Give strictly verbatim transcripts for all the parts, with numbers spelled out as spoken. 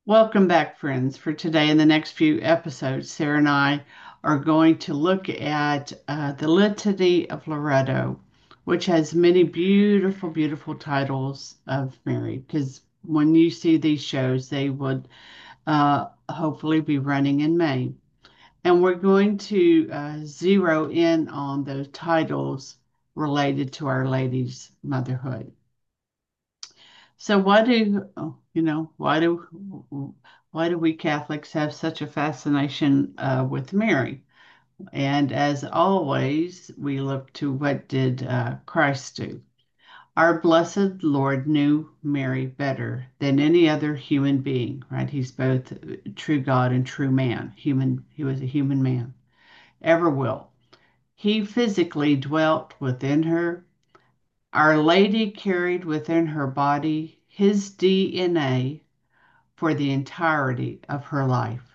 Welcome back, friends. For today, in the next few episodes, Sarah and I are going to look at uh, the Litany of Loretto, which has many beautiful, beautiful titles of Mary. Because when you see these shows, they would uh, hopefully be running in May. And we're going to uh, zero in on those titles related to Our Lady's motherhood. So why do oh, you know why do why do we Catholics have such a fascination uh, with Mary? And as always, we look to what did uh, Christ do? Our blessed Lord knew Mary better than any other human being, right? He's both true God and true man. Human, he was a human man. Ever will. He physically dwelt within her. Our Lady carried within her body his D N A for the entirety of her life.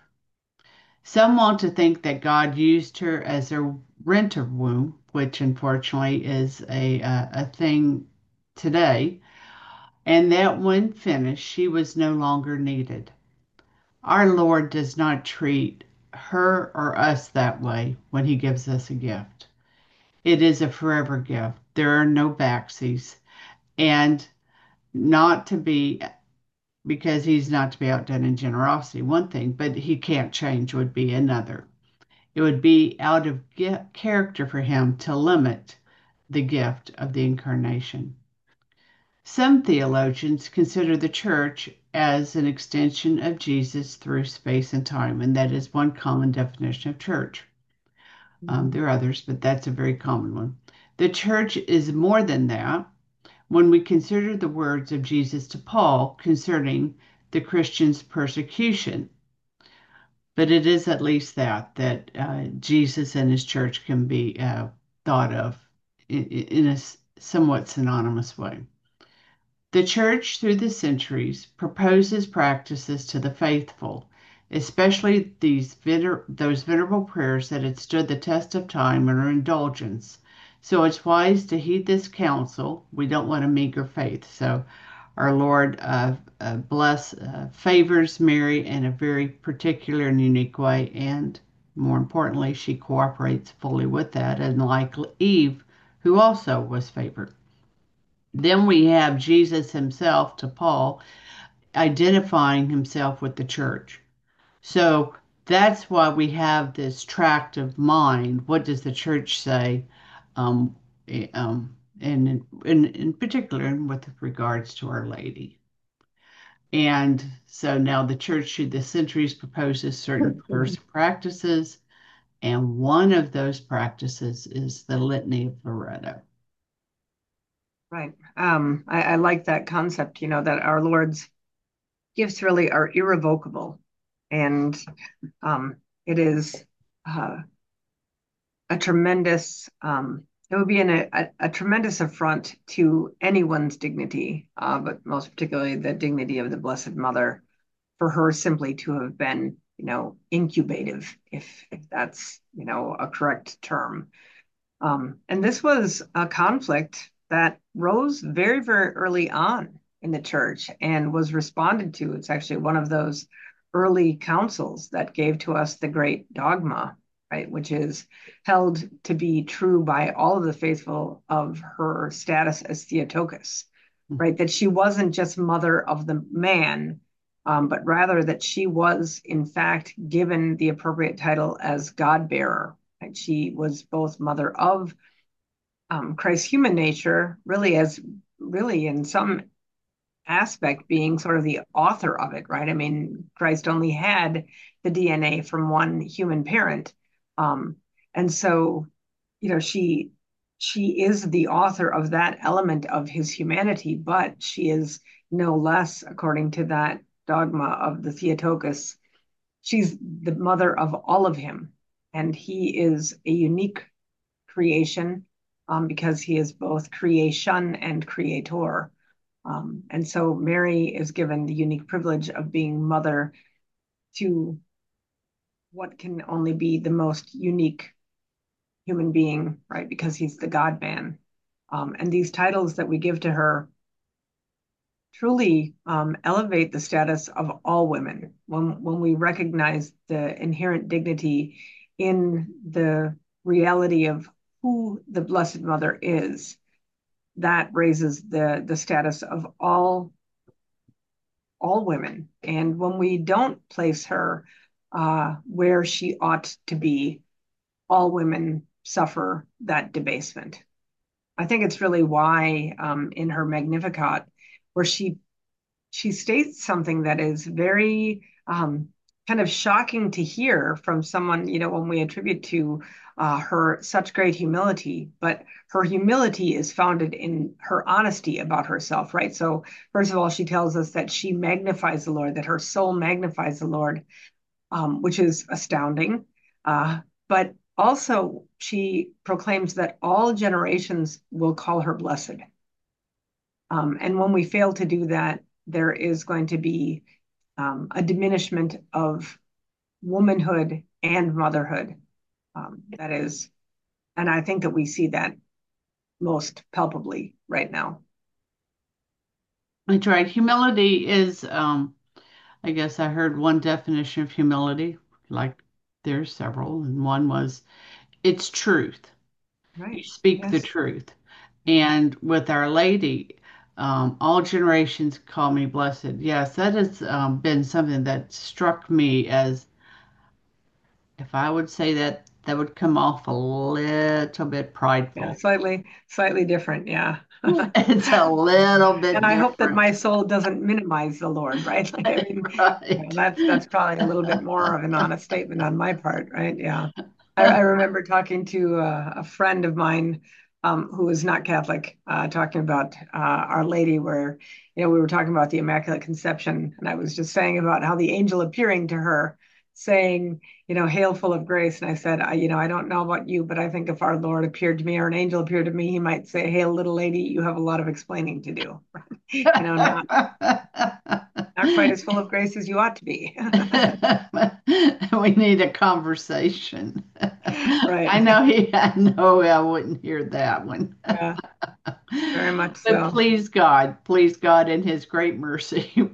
Some want to think that God used her as a renter womb, which unfortunately is a, uh, a thing today, and that when finished, she was no longer needed. Our Lord does not treat her or us that way when He gives us a gift. It is a forever gift. There are no backsies, and not to be because he's not to be outdone in generosity, one thing, but he can't change would be another. It would be out of character for him to limit the gift of the incarnation. Some theologians consider the church as an extension of Jesus through space and time, and that is one common definition of church. Um, there are others, but that's a very common one. The church is more than that when we consider the words of Jesus to Paul concerning the Christian's persecution. But it is at least that, that uh, Jesus and his church can be uh, thought of in, in a somewhat synonymous way. The church, through the centuries, proposes practices to the faithful, especially these vener- those venerable prayers that had stood the test of time and are indulgence. So it's wise to heed this counsel. We don't want a meager faith. So our Lord uh, uh, bless, uh, favors Mary in a very particular and unique way, and more importantly, she cooperates fully with that, and like Eve, who also was favored. Then we have Jesus himself to Paul identifying himself with the church. So that's why we have this tract of mind. What does the church say? Um, eh, um, and in, in particular, with regards to Our Lady. And so now the church through the centuries proposes certain prayers and practices, and one of those practices is the Litany of Loretto. Right. Um, I, I like that concept, you know, that our Lord's gifts really are irrevocable. And um, it is uh, a tremendous, um, it would be an, a, a tremendous affront to anyone's dignity, uh, but most particularly the dignity of the Blessed Mother, for her simply to have been, you know, incubative, if, if that's, you know, a correct term. Um, and this was a conflict that rose very, very early on in the church and was responded to. It's actually one of those early councils that gave to us the great dogma, right, which is held to be true by all of the faithful of her status as Theotokos, right, that she wasn't just mother of the man, um, but rather that she was, in fact, given the appropriate title as God bearer. Right? She was both mother of um, Christ's human nature, really, as really in some aspect being sort of the author of it, right? I mean, Christ only had the D N A from one human parent. Um, and so, you know, she she is the author of that element of his humanity, but she is no less, according to that dogma of the Theotokos, she's the mother of all of him. And he is a unique creation um, because he is both creation and creator. Um, and so Mary is given the unique privilege of being mother to what can only be the most unique human being, right? Because he's the God man. Um, and these titles that we give to her truly um, elevate the status of all women, when when we recognize the inherent dignity in the reality of who the Blessed Mother is, that raises the the status of all all women. And when we don't place her uh, where she ought to be, all women suffer that debasement. I think it's really why um, in her Magnificat, where she she states something that is very um, kind of shocking to hear from someone, you know, when we attribute to uh, her such great humility, but her humility is founded in her honesty about herself, right? So, first of all, she tells us that she magnifies the Lord, that her soul magnifies the Lord, um, which is astounding. Uh, but also, she proclaims that all generations will call her blessed. Um, and when we fail to do that, there is going to be um, a diminishment of womanhood and motherhood. Um, that is, and I think that we see that most palpably right now. That's right. Humility is, um, I guess I heard one definition of humility, like there's several, and one was it's truth. You Right. speak the Yes. truth. And with Our Lady, um, all generations call me blessed. Yes, that has um, been something that struck me as if I would say that, that would come off a little bit Yeah. prideful. Slightly, slightly different. Yeah. It's a little And bit I hope that different. my soul doesn't minimize the Lord, right? Like, I mean, you know, Right. that's that's probably a little bit more of an honest statement on my part, right? Yeah. I, I remember talking to a, a friend of mine um, who was not Catholic, uh, talking about uh, Our Lady, where, you know, we were talking about the Immaculate Conception, and I was just saying about how the angel appearing to her, saying, you know, hail full of grace. And I said, I, you know, I don't know about you, but I think if our Lord appeared to me or an angel appeared to me, he might say, hail, little lady, you have a lot of explaining to do. You know, not not quite as full of grace as you ought to be. We need a conversation. Right. I know he, I know I wouldn't hear that one. Yeah, very much But so. please God, please God in his great mercy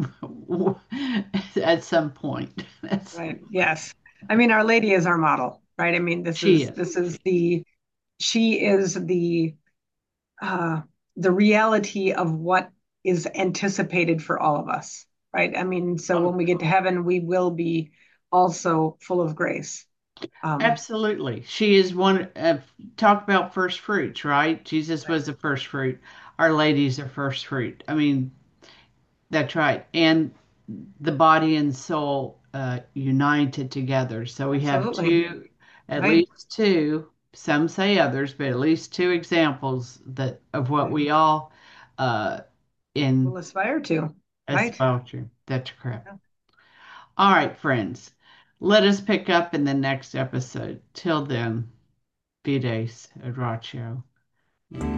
at some point. That's, Right. Yes. I mean, Our Lady is our model, right? I mean, this she is is. this is the she is the uh the reality of what is anticipated for all of us, right? I mean, so Oh, when we get to heaven, we will be also full of grace. Um, absolutely. She is one of, talk about first fruits, right? Jesus right. was the first fruit. Our Lady's the first fruit. I mean, that's right. And the body and soul uh, united together. So we have Absolutely. two, at Right. least two, some say others, but at least two examples that of what Right. we all uh, in We'll aspire to, right? aspire to. That's correct. All right, friends. Let us pick up in the next episode. Till then, Fides, Adracio.